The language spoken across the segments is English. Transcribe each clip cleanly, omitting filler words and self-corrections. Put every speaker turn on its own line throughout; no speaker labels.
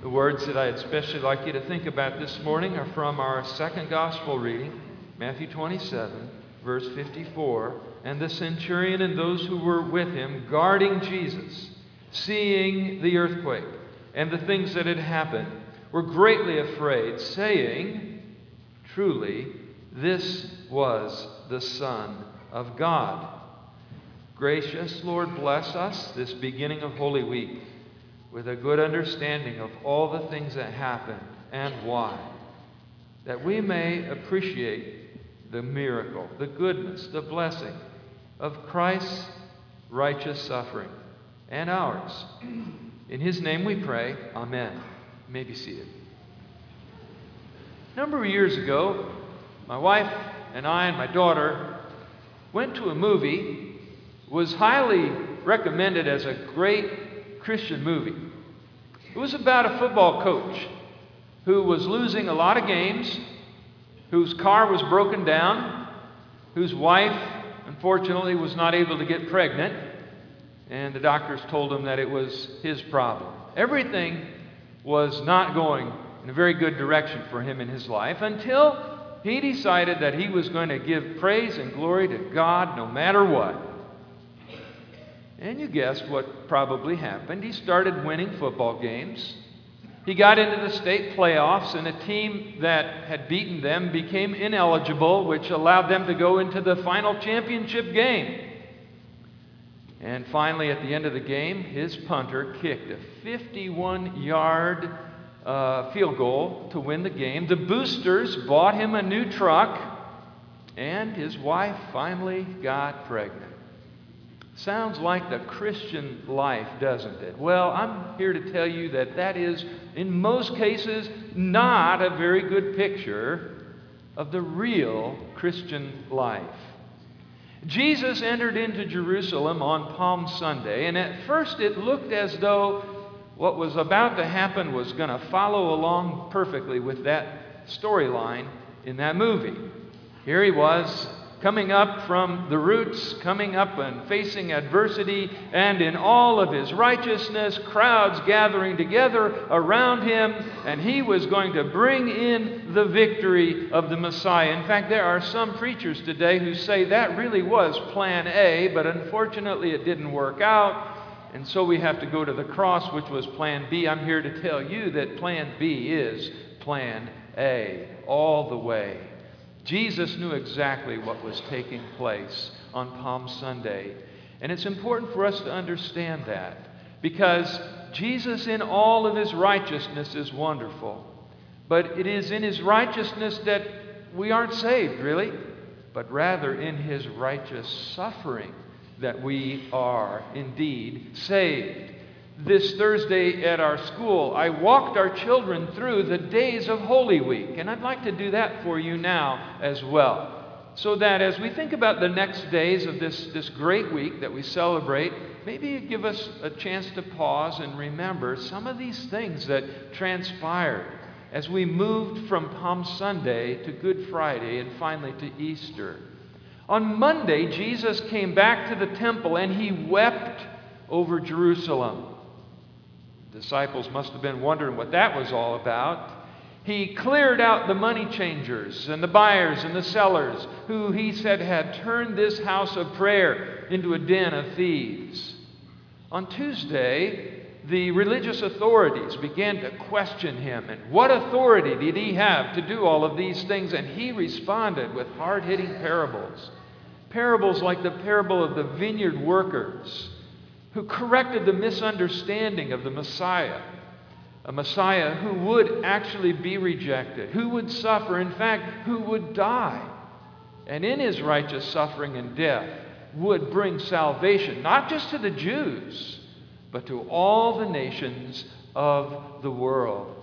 The words that I'd especially like you to think about this morning are from our second gospel reading, Matthew 27, verse 54. And the centurion and those who were with him, guarding Jesus, seeing the earthquake and the things that had happened, were greatly afraid, saying, "Truly, this was the Son of God." Gracious Lord, bless us this beginning of Holy Week with a good understanding of all the things that happened and why, that we may appreciate the miracle, the goodness, the blessing of Christ's righteous suffering and ours. In His name we pray, Amen. You may be seated. A number of years ago, my wife and I and my daughter went to a movie. It was highly recommended as a great Christian movie. It was about a football coach who was losing a lot of games, whose car was broken down, whose wife, unfortunately, was not able to get pregnant, and the doctors told him that it was his problem. Everything was not going in a very good direction for him in his life until he decided that he was going to give praise and glory to God no matter what. And you guessed what probably happened. He started winning football games. He got into the state playoffs, and a team that had beaten them became ineligible, which allowed them to go into the final championship game. And finally, at the end of the game, his punter kicked a 51-yard field goal to win the game. The boosters bought him a new truck, and his wife finally got pregnant. Sounds like the Christian life, doesn't it? Well, I'm here to tell you that that is, in most cases, not a very good picture of the real Christian life. Jesus entered into Jerusalem on Palm Sunday, and at first it looked as though what was about to happen was going to follow along perfectly with that storyline in that movie. Here he was, coming up from the roots, coming up and facing adversity, and in all of his righteousness, crowds gathering together around him, and he was going to bring in the victory of the Messiah. In fact, there are some preachers today who say that really was plan A, but unfortunately it didn't work out, and so we have to go to the cross, which was plan B. I'm here to tell you that plan B is plan A all the way. Jesus knew exactly what was taking place on Palm Sunday. And it's important for us to understand that, because Jesus in all of His righteousness is wonderful. But it is in His righteousness that we aren't saved, really, but rather in His righteous suffering that we are indeed saved. This Thursday at our school, I walked our children through the days of Holy Week, and I'd like to do that for you now as well, so that as we think about the next days of this great week that we celebrate, maybe it give us a chance to pause and remember some of these things that transpired as we moved from Palm Sunday to Good Friday and finally to Easter. On Monday, Jesus came back to the temple and He wept over Jerusalem. Disciples must have been wondering what that was all about. He cleared out the money changers and the buyers and the sellers who He said had turned this house of prayer into a den of thieves. On Tuesday, the religious authorities began to question Him. And what authority did He have to do all of these things? And He responded with hard-hitting parables. Parables like the parable of the vineyard workers, who corrected the misunderstanding of the Messiah. A Messiah who would actually be rejected, who would suffer, in fact, who would die. And in His righteous suffering and death would bring salvation, not just to the Jews, but to all the nations of the world.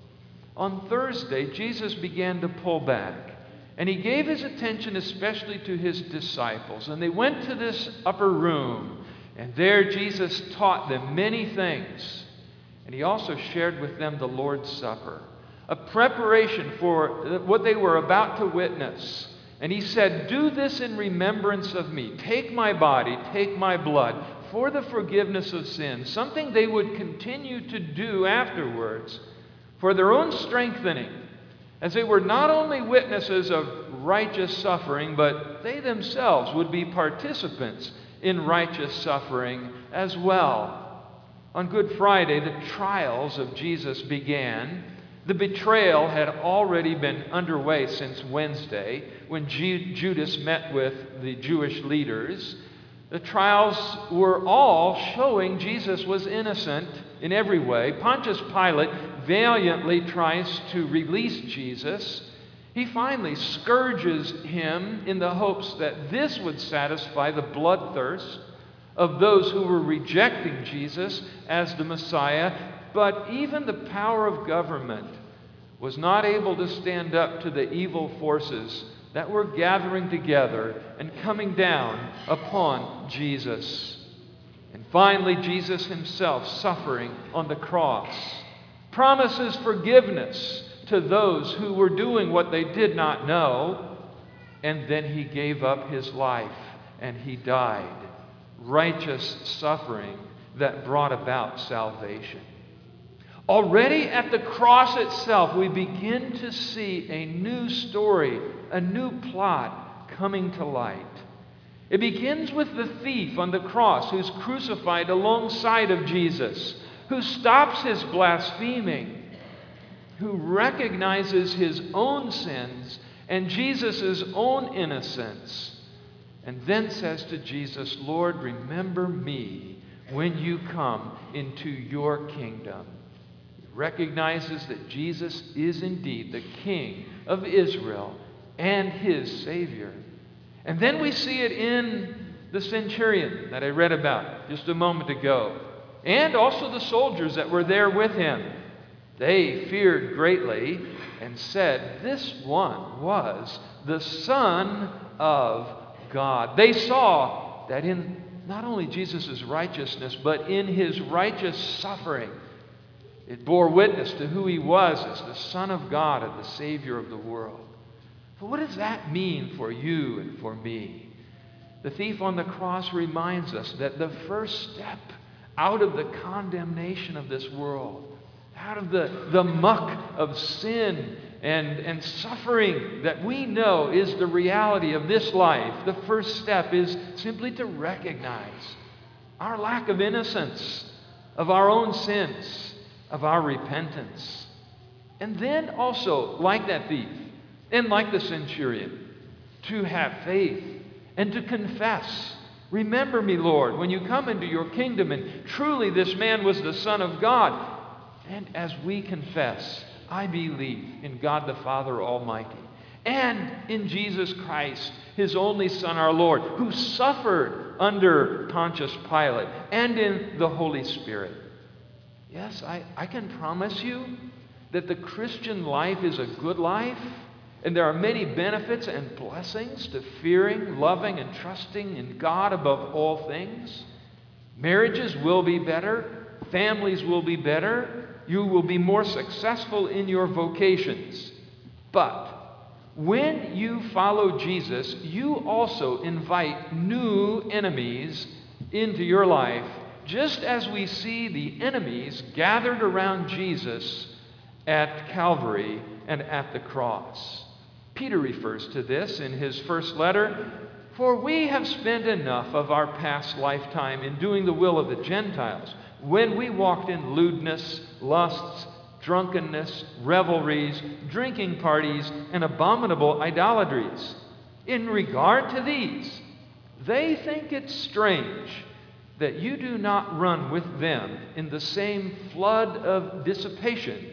On Thursday, Jesus began to pull back, and He gave His attention especially to His disciples. And they went to this upper room, and there Jesus taught them many things. And He also shared with them the Lord's Supper, a preparation for what they were about to witness. And He said, "Do this in remembrance of me. Take my body, take my blood, for the forgiveness of sins, something they would continue to do afterwards for their own strengthening, as they were not only witnesses of righteous suffering, but they themselves would be participants in righteous suffering as well. On Good Friday, the trials of Jesus began. The betrayal had already been underway since Wednesday, when Judas met with the Jewish leaders. The trials were all showing Jesus was innocent in every way. Pontius Pilate valiantly tries to release Jesus. He finally scourges him in the hopes that this would satisfy the bloodthirst of those who were rejecting Jesus as the Messiah. But even the power of government was not able to stand up to the evil forces that were gathering together and coming down upon Jesus. And finally, Jesus himself, suffering on the cross, promises forgiveness to those who were doing what they did not know. And then he gave up his life and he died. Righteous suffering that brought about salvation. Already at the cross itself, we begin to see a new story, a new plot coming to light. It begins with the thief on the cross who's crucified alongside of Jesus, who stops his blaspheming, who recognizes his own sins and Jesus' own innocence, and then says to Jesus, "Lord, remember me when you come into your kingdom." He recognizes that Jesus is indeed the King of Israel and his Savior. And then we see it in the centurion that I read about just a moment ago, and also the soldiers that were there with him. They feared greatly and said, "This one was the Son of God." They saw that in not only Jesus' righteousness, but in his righteous suffering, it bore witness to who he was as the Son of God and the Savior of the world. But what does that mean for you and for me? The thief on the cross reminds us that the first step out of the condemnation of this world, out of the muck of sin and suffering that we know is the reality of this life, the first step is simply to recognize our lack of innocence, of our own sins, of our repentance. And then also, like that thief and like the centurion, to have faith and to confess. "Remember me, Lord, when you come into your kingdom, and truly this man was the Son of God." And as we confess, "I believe in God the Father Almighty and in Jesus Christ, his only Son, our Lord, who suffered under Pontius Pilate, and in the Holy Spirit." Yes, I can promise you that the Christian life is a good life, and there are many benefits and blessings to fearing, loving, and trusting in God above all things. Marriages will be better. Families will be better. You will be more successful in your vocations. But when you follow Jesus, you also invite new enemies into your life, just as we see the enemies gathered around Jesus at Calvary and at the cross. Peter refers to this in his first letter. "For we have spent enough of our past lifetime in doing the will of the Gentiles, when we walked in lewdness, lusts, drunkenness, revelries, drinking parties, and abominable idolatries. In regard to these, they think it strange that you do not run with them in the same flood of dissipation,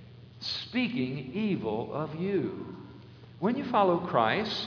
speaking evil of you." When you follow Christ,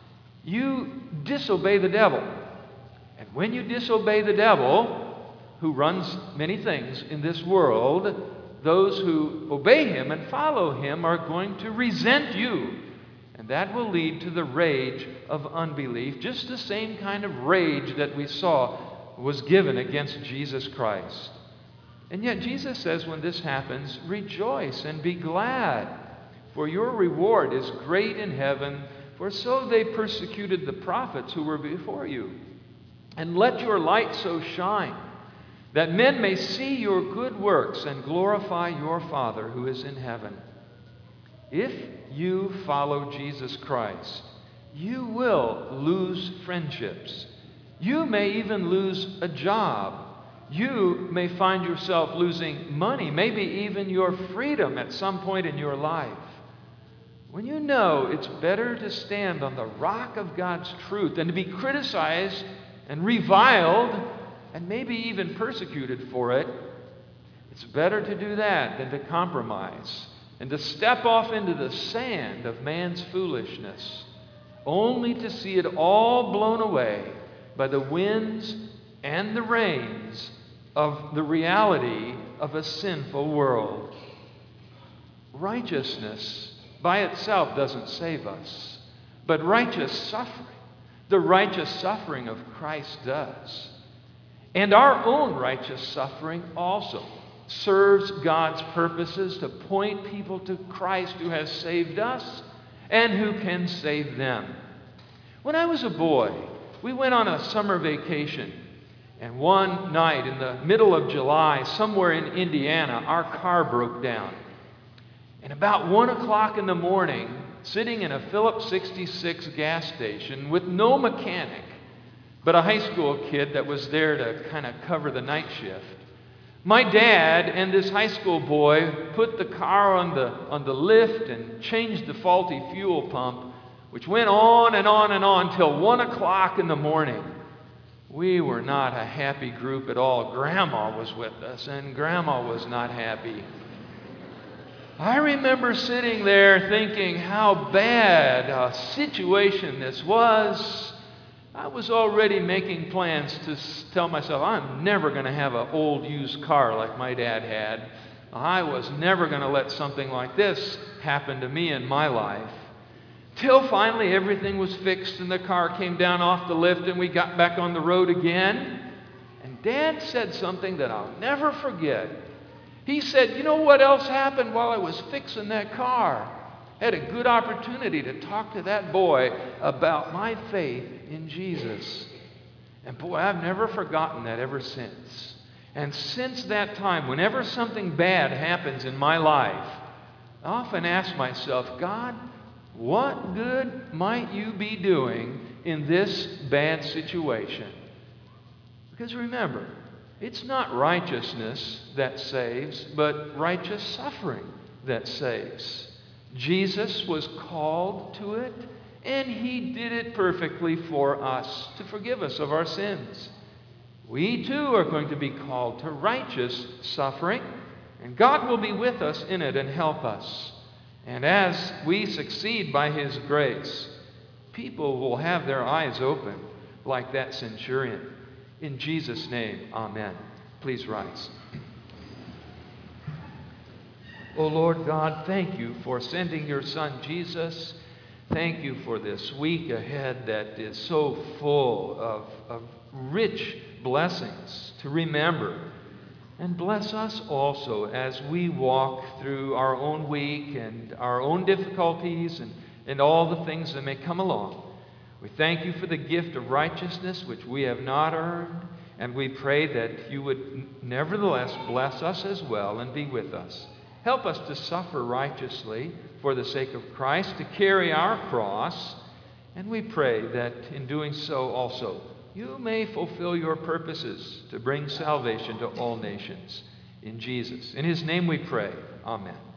you disobey the devil. And when you disobey the devil, who runs many things in this world, those who obey him and follow him are going to resent you. And that will lead to the rage of unbelief, just the same kind of rage that we saw was given against Jesus Christ. And yet Jesus says when this happens, "Rejoice and be glad, for your reward is great in heaven, for so they persecuted the prophets who were before you." And let your light so shine that men may see your good works and glorify your Father who is in heaven. If you follow Jesus Christ, you will lose friendships. You may even lose a job. You may find yourself losing money, maybe even your freedom at some point in your life. When you know it's better to stand on the rock of God's truth than to be criticized and reviled and maybe even persecuted for it, it's better to do that than to compromise and to step off into the sand of man's foolishness, only to see it all blown away by the winds and the rains of the reality of a sinful world. Righteousness by itself doesn't save us, but righteous suffering, the righteous suffering of Christ does. And our own righteous suffering also serves God's purposes to point people to Christ who has saved us and who can save them. When I was a boy, we went on a summer vacation. And one night in the middle of July, somewhere in Indiana, our car broke down. And about 1 o'clock in the morning, sitting in a Phillips 66 gas station with no mechanic, but a high school kid that was there to kind of cover the night shift, my dad and this high school boy put the car on the lift and changed the faulty fuel pump, which went on and on and on till 1 o'clock in the morning. We were not a happy group at all. Grandma was with us, and Grandma was not happy. I remember sitting there thinking how bad a situation this was. I was already making plans to tell myself, I'm never going to have an old used car like my dad had. I was never going to let something like this happen to me in my life. Till finally everything was fixed and the car came down off the lift and we got back on the road again. And Dad said something that I'll never forget. He said, you know what else happened while I was fixing that car? I had a good opportunity to talk to that boy about my faith in Jesus. And boy, I've never forgotten that ever since. And since that time, whenever something bad happens in my life, I often ask myself, God, what good might you be doing in this bad situation? Because remember, it's not righteousness that saves, but righteous suffering that saves. Jesus was called to it, and He did it perfectly for us to forgive us of our sins. We too are going to be called to righteous suffering, and God will be with us in it and help us. And as we succeed by His grace, people will have their eyes open like that centurion. In Jesus' name, amen. Please rise. Oh Lord God, thank you for sending your Son Jesus. Thank you for this week ahead that is so full of rich blessings to remember. And bless us also as we walk through our own week and our own difficulties and all the things that may come along. We thank you for the gift of righteousness which we have not earned, and we pray that you would nevertheless bless us as well and be with us. Help us to suffer righteously for the sake of Christ, to carry our cross, and we pray that in doing so also you may fulfill your purposes to bring salvation to all nations. In Jesus. In His name we pray. Amen.